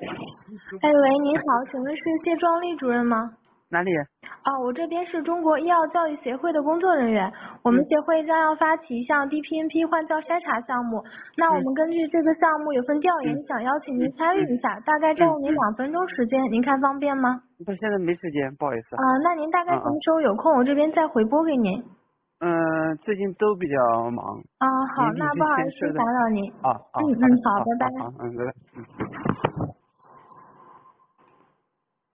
哎喂，您好，请问是谢壮丽主任吗？ 哪里？ 我这边是中国医药教育协会的工作人员，我们协会将要发起一项 DPNP 换教筛查项目，那我们根据这个项目有份调研，想邀请您参与一下，大概占用您2分钟时间，您看方便吗？ 不，现在没时间，不好意思。 那您大概什么时候有空，我这边再回拨给您。 最近都比较忙。 好，那不好意思打扰您。 好的， 好，拜拜。 拜拜。